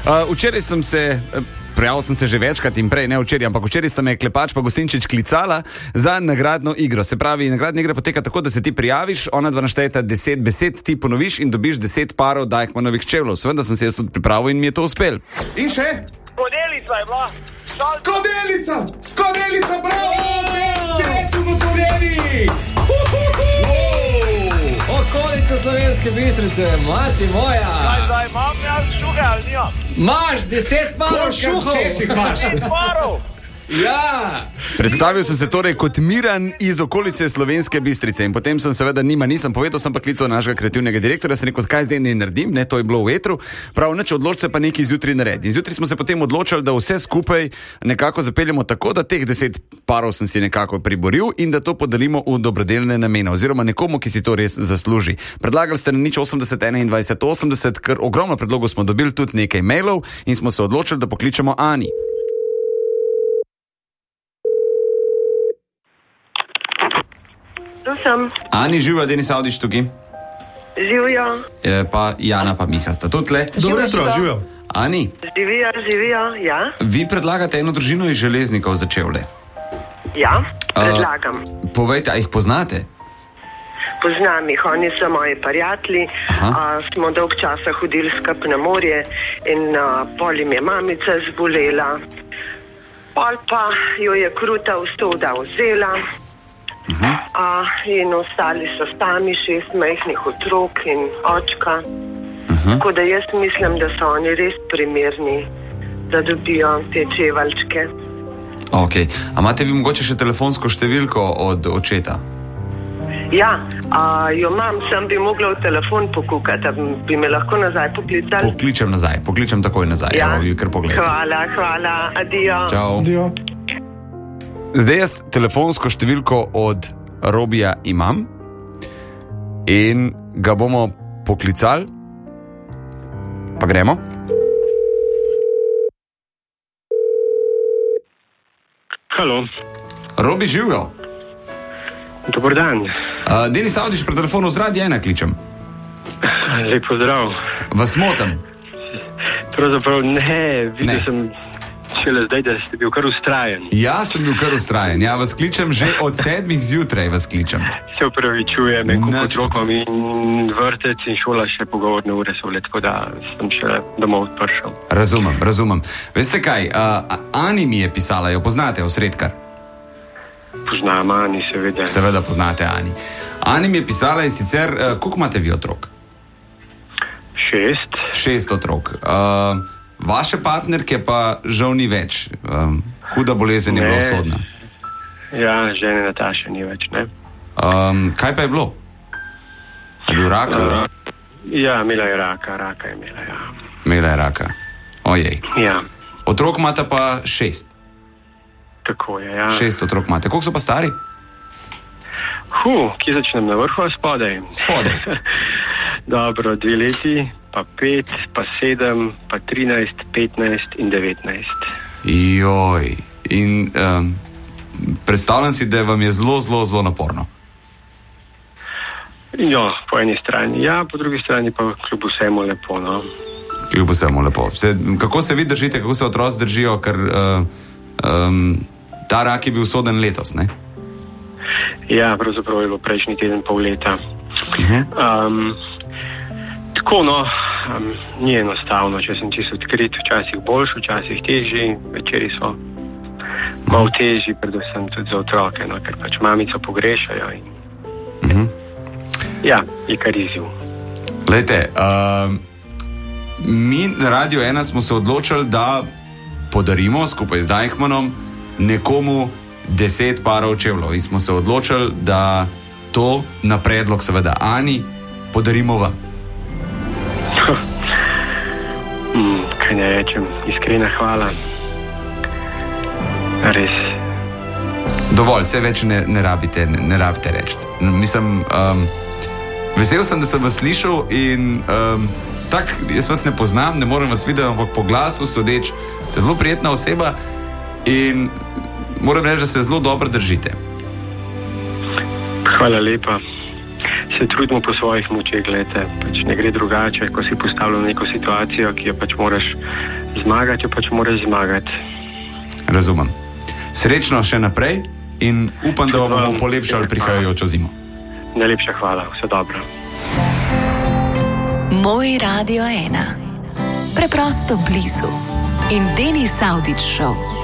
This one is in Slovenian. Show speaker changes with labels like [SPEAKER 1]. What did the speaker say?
[SPEAKER 1] Včeraj sem se... Prijavil sem se že večkrat in prej, ne včeraj, ampak včeraj sta me Klepač pa Gostinčič klicala za nagradno igro. Se pravi, nagradna igra poteka tako, da se ti prijaviš, ona dva naštejeta 10 besed, ti ponoviš in dobiš 10 parov Deichmannovih čevljev. Seveda sem se jaz tudi pripravil in mi je to uspel.
[SPEAKER 2] In še?
[SPEAKER 3] Skodelica je bila.
[SPEAKER 2] Skodelica, bravo! 10 ugotovljenih!
[SPEAKER 4] Okolica Slovenske Bistrice, mati moja!
[SPEAKER 3] Zdaj imam jaz šuhe ali nijam?
[SPEAKER 4] Maš 10 parov šuhov!
[SPEAKER 3] 10 parov!
[SPEAKER 4] Ja!
[SPEAKER 1] Predstavil sem se torej kot Miran iz okolice Slovenske Bistrice in potem sem seveda nisem povedal, sem pa klical našega kreativnega direktorja, sem rekel, kaj zdaj ne naredim, ne, to je bilo v etru, prav neč odloči se pa nekaj zjutraj naredi. In zjutraj smo se potem odločili, da vse skupaj nekako zapeljemo tako, da teh 10 parov sem si nekako priboril in da to podelimo v dobrodelne namene oziroma nekomu, ki si to res zasluži. Predlagali ste na 080 21 80, ker ogromno predlogov smo dobili, tudi nekaj mailov in smo se odločili, da pokličemo Ani. Ani, živijo, Denis Avdić tukaj.
[SPEAKER 5] Živijo.
[SPEAKER 1] Pa Jana pa Miha sta tudi tle.
[SPEAKER 2] Dobro jutro, živijo.
[SPEAKER 1] Ani,
[SPEAKER 5] Živijo, ja.
[SPEAKER 1] vi predlagate eno družino iz Železnikov za čevlje.
[SPEAKER 5] Ja, predlagam.
[SPEAKER 1] Povejte, a jih poznate?
[SPEAKER 5] Poznam jih, oni so moji prijatelji, smo dolg časa hodili skupaj na morje in pol jim je mamica zbolela, pol pa jo je kruta ustoda vzela. In ostali so sami 6 majhnih otrok in očka. Tako da jaz mislim, da so oni res primerni, da dobijo te čevaljčke.
[SPEAKER 1] Ok, a imate vi mogoče še telefonsko številko od očeta?
[SPEAKER 5] Ja, jo imam, sem bi mogla v telefon pokukati, bi me lahko nazaj poklicali?
[SPEAKER 1] Pokličem takoj nazaj,
[SPEAKER 5] ja.
[SPEAKER 1] Evo, vi kar pogledajte.
[SPEAKER 5] Hvala, adijo.
[SPEAKER 1] Čau.
[SPEAKER 2] Adijo.
[SPEAKER 1] Zdaj jaz telefonsko številko od Robija imam in ga bomo poklicali. Pa gremo.
[SPEAKER 6] Halo.
[SPEAKER 1] Robi, živijo.
[SPEAKER 6] Dobar dan.
[SPEAKER 1] Denis Avdić, pri telefonu z Radia 1 kličem.
[SPEAKER 6] Lep pozdrav.
[SPEAKER 1] Vas motim?
[SPEAKER 6] Pravzaprav ne, videl sem šele zdaj, da ste bil kar ustrajen.
[SPEAKER 1] Ja, sem bil kar ustrajen. Ja, vas kličem že od 7 zjutraj vas kličem.
[SPEAKER 6] Se upravičujem, koliko otrok imam in vrtec in šola, še pogovorne ure so bile, tako da sem še domov prišel.
[SPEAKER 1] Razumem. Veste kaj, Ani mi je pisala, jo poznate, Osredkar?
[SPEAKER 6] Poznam Ani, seveda.
[SPEAKER 1] Seveda poznate Ani. Ani mi je pisala in sicer, koliko imate vi otrok?
[SPEAKER 6] 6.
[SPEAKER 1] 6 otrok. Vaše partnerke pa žal ni več. Huda bolezen je bila usodna.
[SPEAKER 6] Ja, žene Nataše ni več, ne?
[SPEAKER 1] Kaj pa je bilo? Je bil rak?
[SPEAKER 6] Ja, imela je raka je imela, ja.
[SPEAKER 1] Imela je raka. Ojej.
[SPEAKER 6] Ja.
[SPEAKER 1] Otrok imate pa 6.
[SPEAKER 6] Tako je, ja.
[SPEAKER 1] 6 otrok imate. Koliko so pa stari?
[SPEAKER 6] Kje začnem, na vrhu ali spodaj?
[SPEAKER 1] Spodaj.
[SPEAKER 6] Dobro, 2 leti, pa 5, pa 7, pa 13, 15 in 19.
[SPEAKER 1] Joj. In predstavljam si, da vam je zelo naporno.
[SPEAKER 6] Jo, po eni strani ja, po drugi strani pa kljub vsemu lepo, no.
[SPEAKER 1] Kljub vsemu lepo. Kako se vi držite, kako se otroci držijo, ker ta rak je bil usoden letos, ne?
[SPEAKER 6] Ja, pravzaprav je bilo prejšnji teden pol leta. Tako, no, ni enostavno, če sem čisto odkrit, včasih boljši, včasih težji, večeri so malo težji, predvsem tudi za otroke, no, ker pač mamico pogrešajo in ja, je kar izziv.
[SPEAKER 1] Glejte, mi na Radio 1 smo se odločili, da podarimo skupaj z Deichmannom nekomu 10 parov čevljev in smo se odločili, da to na predlog seveda Ani podarimo vam.
[SPEAKER 6] Kaj ne rečem, iskrena hvala. Res.
[SPEAKER 1] Dovolj, vse več ne rabite reči. Mislim, vesel sem, da sem vas slišal in jaz vas ne poznam, ne morem vas videti, ampak po glasu sodeč, ste zelo prijetna oseba in moram reči, da se zelo dobro držite.
[SPEAKER 6] Hvala lepa. Se trudimo po svojih močeh, gledajte, pač ne gre drugače, ko si postavljam neko situacijo, ki jo pač moraš zmagati, jo pač moraš zmagati.
[SPEAKER 1] Razumem. Srečno še naprej in upam, da bomo polepšali prihajajočo zimo.
[SPEAKER 6] Najlepša hvala, vse dobro.
[SPEAKER 7] Moj Radio 1. Preprosto blizu. In Denis Avdić Show.